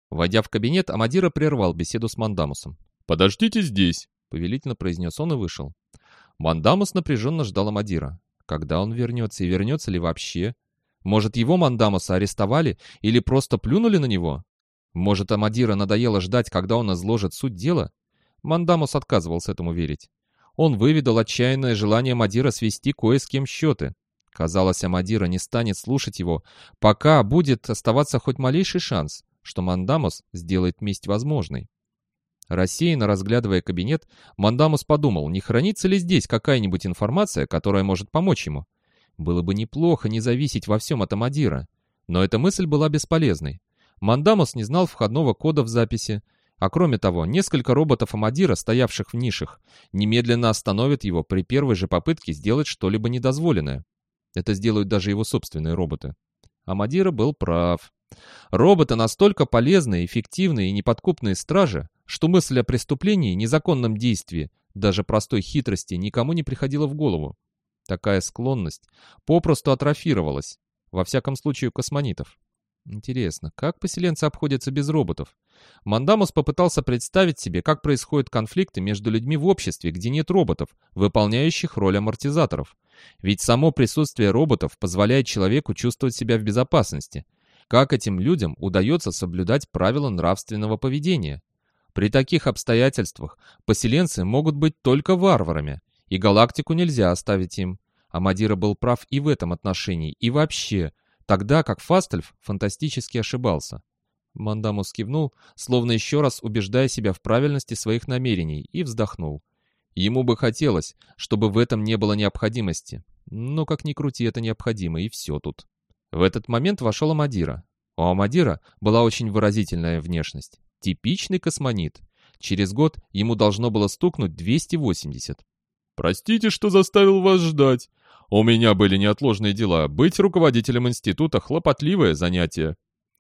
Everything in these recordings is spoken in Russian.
Войдя в кабинет, Амадира прервал беседу с Мандамусом. «Подождите здесь», — повелительно произнес он и вышел. Мандамус напряженно ждал Амадира. Когда он вернется и вернется ли вообще? Может, его Мандамуса арестовали или просто плюнули на него? Может, Амадира надоело ждать, когда он изложит суть дела? Мандамус отказывался этому верить. Он выведал отчаянное желание Амадира свести кое с кем счеты. Казалось, Амадира не станет слушать его, пока будет оставаться хоть малейший шанс, что Мандамус сделает месть возможной. Рассеянно разглядывая кабинет, Мандамус подумал, не хранится ли здесь какая-нибудь информация, которая может помочь ему. Было бы неплохо не зависеть во всем от Амадира. Но эта мысль была бесполезной. Мандамус не знал входного кода в записи, а кроме того, несколько роботов Амадира, стоявших в нишах, немедленно остановят его при первой же попытке сделать что-либо недозволенное. Это сделают даже его собственные роботы. Амадира был прав. Роботы настолько полезные, эффективные и неподкупные стражи, что мысль о преступлении, незаконном действии, даже простой хитрости никому не приходила в голову. Такая склонность попросту атрофировалась, во всяком случае у космонитов. Интересно, как поселенцы обходятся без роботов? Мандамус попытался представить себе, как происходят конфликты между людьми в обществе, где нет роботов, выполняющих роль амортизаторов. Ведь само присутствие роботов позволяет человеку чувствовать себя в безопасности. Как этим людям удается соблюдать правила нравственного поведения? При таких обстоятельствах поселенцы могут быть только варварами, и галактику нельзя оставить им. Амадира был прав и в этом отношении, и вообще, тогда как Фастельф фантастически ошибался. Мандамус кивнул, словно еще раз убеждая себя в правильности своих намерений, и вздохнул. Ему бы хотелось, чтобы в этом не было необходимости. Но как ни крути, это необходимо, и все тут. В этот момент вошел Амадира. У Амадира была очень выразительная внешность. Типичный космонит. Через год ему должно было стукнуть 280. «Простите, что заставил вас ждать. У меня были неотложные дела. Быть руководителем института — хлопотливое занятие».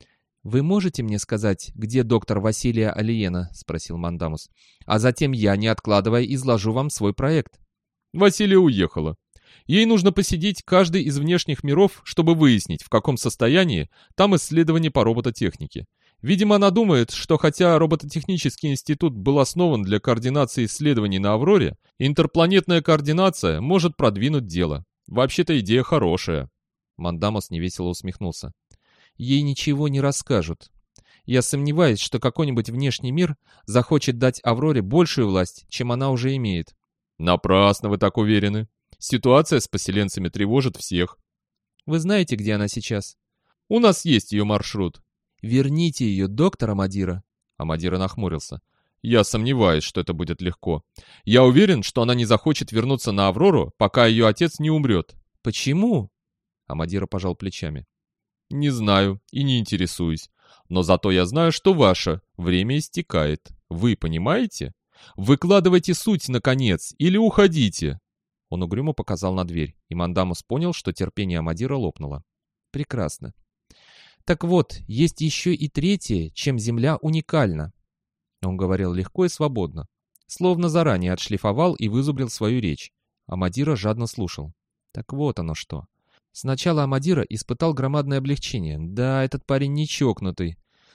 «Вы можете мне сказать, где доктор Василия Алиена?» — спросил Мандамус. «А затем я, не откладывая, изложу вам свой проект». Василия уехала. Ей нужно посетить каждый из внешних миров, чтобы выяснить, в каком состоянии там исследования по робототехнике. Видимо, она думает, что хотя робототехнический институт был основан для координации исследований на Авроре, интерпланетная координация может продвинуть дело. Вообще-то идея хорошая. Мандамус невесело усмехнулся. Ей ничего не расскажут. Я сомневаюсь, что какой-нибудь внешний мир захочет дать Авроре большую власть, чем она уже имеет. Напрасно вы так уверены. Ситуация с поселенцами тревожит всех. Вы знаете, где она сейчас? У нас есть ее маршрут. Верните ее, доктор Амадира. Амадира нахмурился. Я сомневаюсь, что это будет легко. Я уверен, что она не захочет вернуться на Аврору, пока ее отец не умрет. Почему? Амадира пожал плечами. Не знаю и не интересуюсь. Но зато я знаю, что ваше время истекает. Вы понимаете? Выкладывайте суть, наконец, или уходите. Он угрюмо показал на дверь, и Мандамус понял, что терпение Амадира лопнуло. Прекрасно. Так вот, есть еще и третье, чем Земля уникальна. Он говорил легко и свободно, словно заранее отшлифовал и вызубрил свою речь. Амадира жадно слушал. Так вот оно что. Сначала Амадира испытал громадное облегчение. Да, этот парень не чокнутый.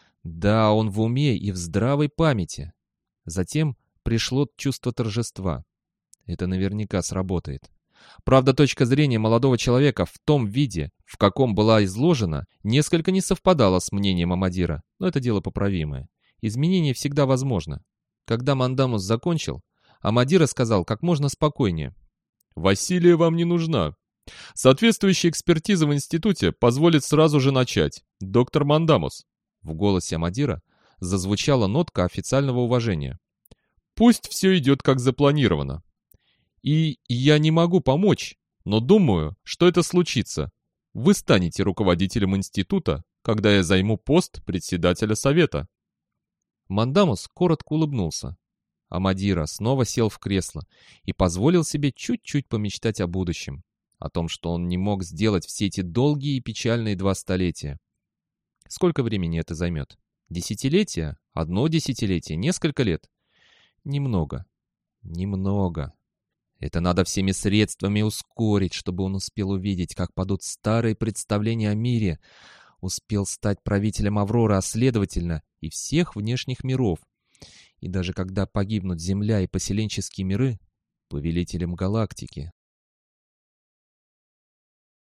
Да, он в уме и в здравой памяти. Затем пришло чувство торжества. Это наверняка сработает. Правда, точка зрения молодого человека в том виде, в каком была изложена, несколько не совпадала с мнением Амадира, но это дело поправимое. Изменение всегда возможно. Когда Мандамус закончил, Амадира сказал как можно спокойнее. «Василия вам не нужна. Соответствующая экспертиза в институте позволит сразу же начать. Доктор Мандамус». В голосе Амадира зазвучала нотка официального уважения. «Пусть все идет как запланировано. И я не могу помочь, но думаю, что это случится. Вы станете руководителем института, когда я займу пост председателя совета». Мандамус коротко улыбнулся. Амадира снова сел в кресло и позволил себе чуть-чуть помечтать о будущем, о том, что он не мог сделать все эти долгие и печальные 2 столетия. Сколько времени это займет? Десятилетия? 1 десятилетие? Несколько лет? Немного. Немного. Это надо всеми средствами ускорить, чтобы он успел увидеть, как падут старые представления о мире. успел стать правителем Авроры, а следовательно и всех внешних миров. И даже когда погибнут Земля и поселенческие миры, повелителем галактики.